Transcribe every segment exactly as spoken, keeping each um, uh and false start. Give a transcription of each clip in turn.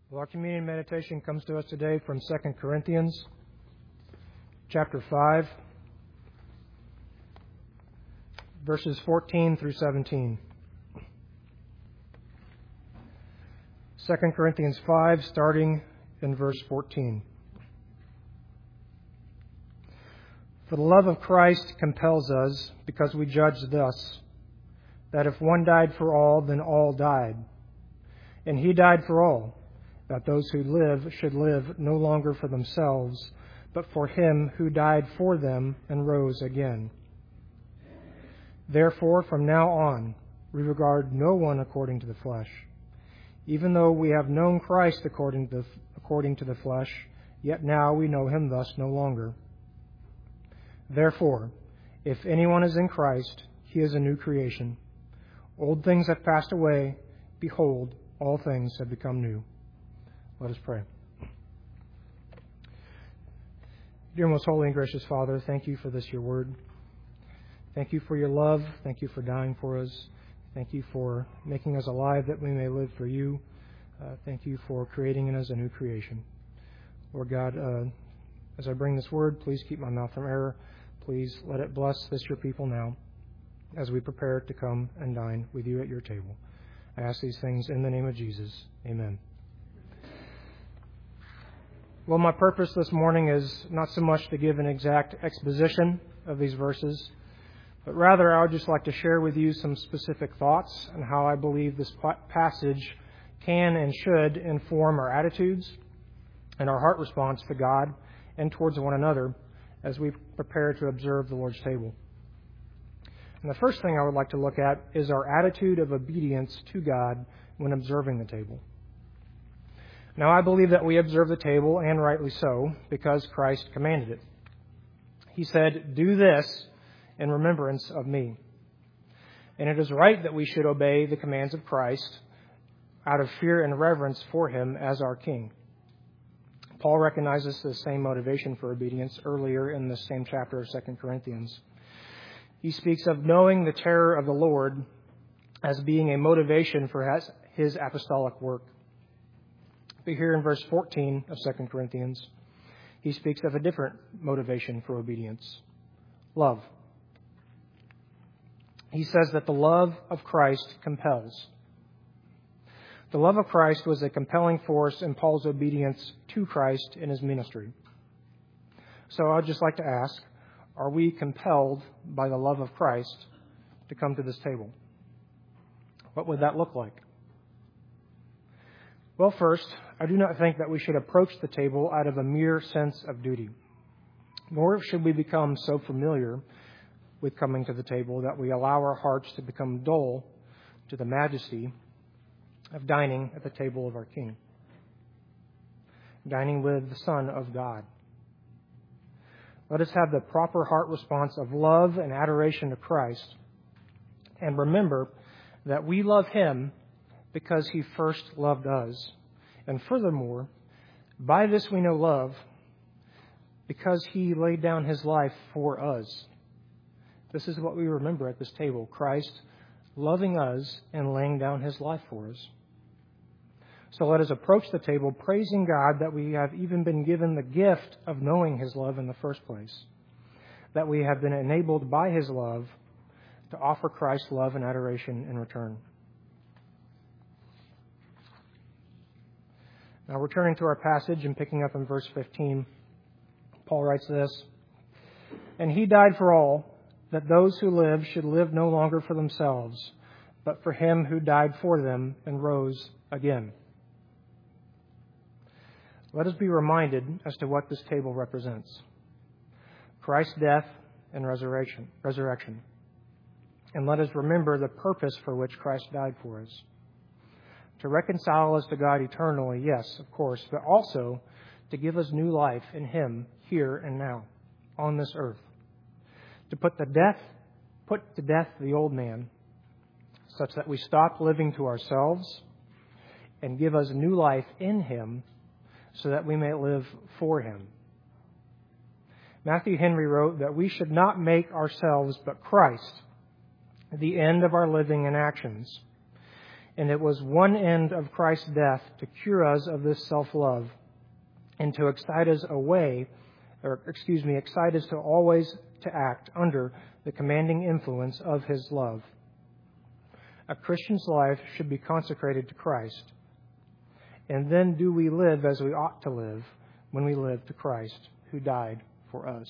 Well, our communion meditation comes to us today from Second Corinthians chapter five, verses fourteen through seventeen. Second Corinthians five, starting in verse fourteen. For the love of Christ compels us, because we judge thus, that if one died for all, then all died. And he died for all, that those who live should live no longer for themselves, but for him who died for them and rose again. Therefore, from now on, we regard no one according to the flesh. Even though we have known Christ according to the, according to the flesh, yet now we know him thus no longer. Therefore, if anyone is in Christ, he is a new creation. Old things have passed away. Behold, all things have become new. Let us pray. Dear most holy and gracious Father, thank you for this, your word. Thank you for your love. Thank you for dying for us. Thank you for making us alive that we may live for you. Uh, thank you for creating in us a new creation. Lord God, uh, as I bring this word, please keep my mouth from error. Please let it bless this your people now as we prepare to come and dine with you at your table. I ask these things in the name of Jesus. Amen. Well, my purpose this morning is not so much to give an exact exposition of these verses, but rather I would just like to share with you some specific thoughts on how I believe this passage can and should inform our attitudes and our heart response to God and towards one another as we prepare to observe the Lord's table. And the first thing I would like to look at is our attitude of obedience to God when observing the table. Now, I believe that we observe the table, and rightly so, because Christ commanded it. He said, "Do this in remembrance of me." And it is right that we should obey the commands of Christ out of fear and reverence for him as our King. Paul recognizes the same motivation for obedience earlier in the same chapter of Second Corinthians. He speaks of knowing the terror of the Lord as being a motivation for his apostolic work. But here in verse fourteen of Second Corinthians, he speaks of a different motivation for obedience: love. He says that the love of Christ compels. The love of Christ was a compelling force in Paul's obedience to Christ in his ministry. So I'd just like to ask, are we compelled by the love of Christ to come to this table? What would that look like? Well, first, I do not think that we should approach the table out of a mere sense of duty. Nor should we become so familiar with coming to the table that we allow our hearts to become dull to the majesty of dining at the table of our King, dining with the Son of God. Let us have the proper heart response of love and adoration to Christ, and remember that we love him because he first loved us. And furthermore, by this we know love, because he laid down his life for us. This is what we remember at this table: Christ loving us and laying down his life for us. So let us approach the table praising God that we have even been given the gift of knowing his love in the first place, that we have been enabled by his love to offer Christ's love and adoration in return. Now, returning to our passage and picking up in verse fifteen, Paul writes this: "And he died for all, that those who live should live no longer for themselves, but for him who died for them and rose again." Let us be reminded as to what this table represents: Christ's death and resurrection. resurrection. And let us remember the purpose for which Christ died for us. To reconcile us to God eternally, yes, of course, but also to give us new life in him here and now on this earth. To put to death, put to death the old man, such that we stop living to ourselves and give us new life in him so that we may live for him. Matthew Henry wrote that we should not make ourselves but Christ the end of our living and actions. And it was one end of Christ's death to cure us of this self-love and to excite us away, or excuse me, excite us to always to act under the commanding influence of His love. A Christian's life should be consecrated to Christ. And then do we live as we ought to live when we live to Christ, who died for us.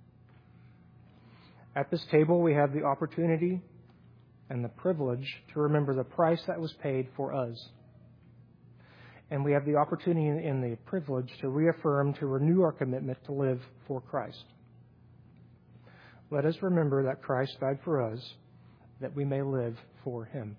At this table, we have the opportunity and the privilege to remember the price that was paid for us. And we have the opportunity and the privilege to reaffirm, to renew our commitment to live for Christ. Let us remember that Christ died for us, that we may live for Him.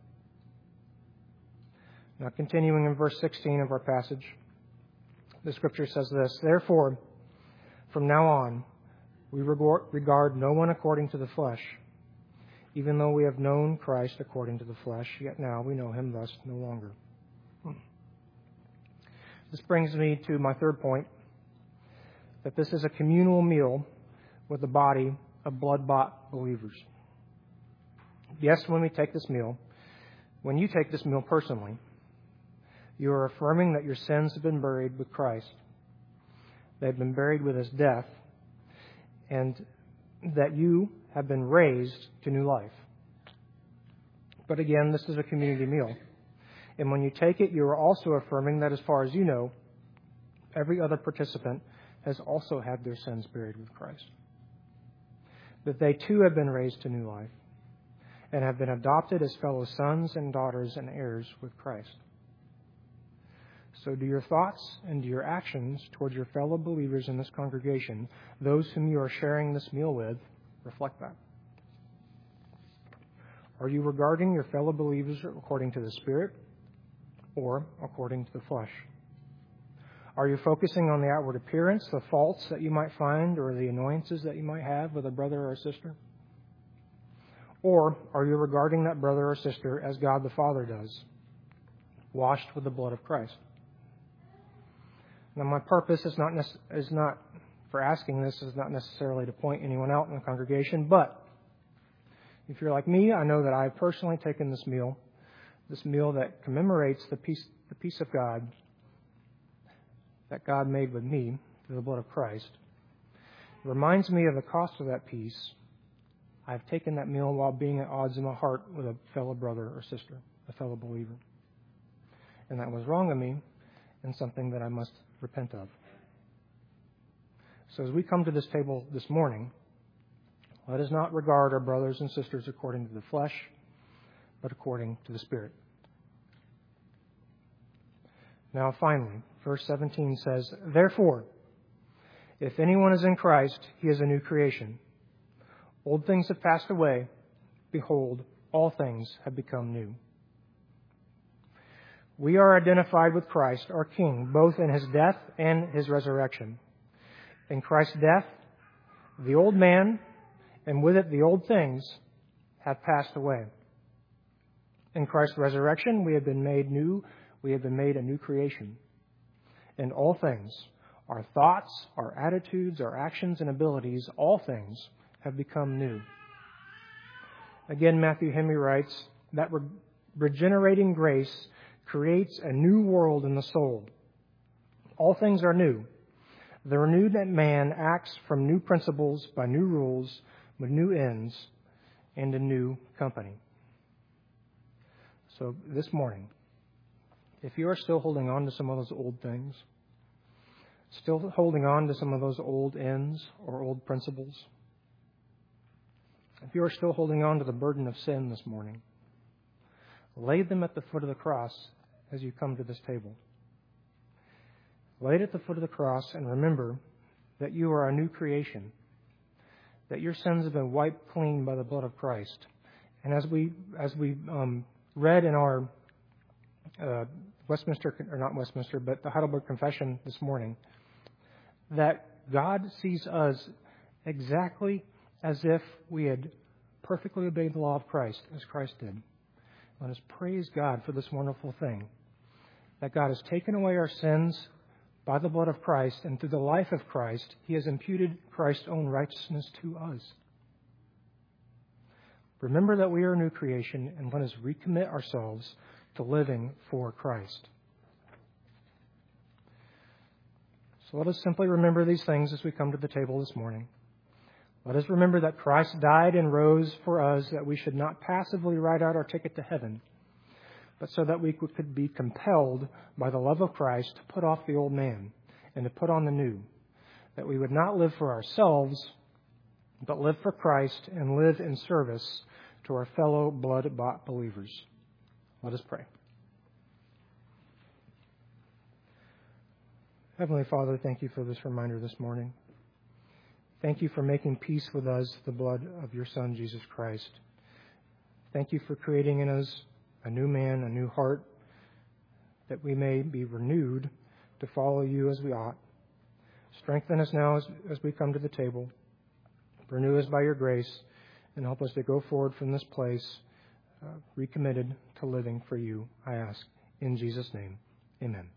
Now, continuing in verse sixteen of our passage, the Scripture says this, "Therefore, from now on, we regard no one according to the flesh. Even though we have known Christ according to the flesh, yet now we know Him thus no longer." Hmm. This brings me to my third point, that this is a communal meal with the body of blood-bought believers. Yes, when we take this meal, when you take this meal personally, you are affirming that your sins have been buried with Christ. They've been buried with His death, and that you have been raised to new life. But again, this is a community meal. And when you take it, you are also affirming that as far as you know, every other participant has also had their sins buried with Christ. That they too have been raised to new life and have been adopted as fellow sons and daughters and heirs with Christ. So do your thoughts and do your actions towards your fellow believers in this congregation, those whom you are sharing this meal with, reflect that. Are you regarding your fellow believers according to the Spirit or according to the flesh? Are you focusing on the outward appearance, the faults that you might find, or the annoyances that you might have with a brother or a sister? Or are you regarding that brother or sister as God the Father does, washed with the blood of Christ? Now, my purpose is not nece- is not for asking this is not necessarily to point anyone out in the congregation, but if you're like me, I know that I've personally taken this meal, this meal that commemorates the peace, the peace of God that God made with me through the blood of Christ. It reminds me of the cost of that peace. I've taken that meal while being at odds in my heart with a fellow brother or sister, a fellow believer. And that was wrong of me and something that I must repent of. So as we come to this table this morning, let us not regard our brothers and sisters according to the flesh, but according to the Spirit. Now finally, verse seventeen says, "Therefore, if anyone is in Christ, he is a new creation. Old things have passed away. Behold, all things have become new." We are identified with Christ, our King, both in His death and His resurrection. In Christ's death, the old man, and with it the old things, have passed away. In Christ's resurrection, we have been made new. We have been made a new creation. And all things, our thoughts, our attitudes, our actions and abilities, all things have become new. Again, Matthew Henry writes that re- regenerating grace creates a new world in the soul. All things are new. The renewed man acts from new principles, by new rules, with new ends, and a new company. So this morning, if you are still holding on to some of those old things, still holding on to some of those old ends or old principles, if you are still holding on to the burden of sin this morning, lay them at the foot of the cross as you come to this table. Lay it at the foot of the cross and remember that you are a new creation, that your sins have been wiped clean by the blood of Christ. And as we as we um, read in our uh, Westminster, or not Westminster, but the Heidelberg Confession this morning, that God sees us exactly as if we had perfectly obeyed the law of Christ, as Christ did. Let us praise God for this wonderful thing, that God has taken away our sins by the blood of Christ, and through the life of Christ, He has imputed Christ's own righteousness to us. Remember that we are a new creation, and let us recommit ourselves to living for Christ. So let us simply remember these things as we come to the table this morning. Let us remember that Christ died and rose for us, that we should not passively write out our ticket to heaven, but so that we could be compelled by the love of Christ to put off the old man and to put on the new, that we would not live for ourselves, but live for Christ and live in service to our fellow blood-bought believers. Let us pray. Heavenly Father, thank you for this reminder this morning. Thank you for making peace with us, the blood of your Son, Jesus Christ. Thank you for creating in us a new man, a new heart, that we may be renewed to follow you as we ought. Strengthen us now as, as we come to the table. Renew us by your grace and help us to go forward from this place uh, recommitted to living for you, I ask. In Jesus' name, amen.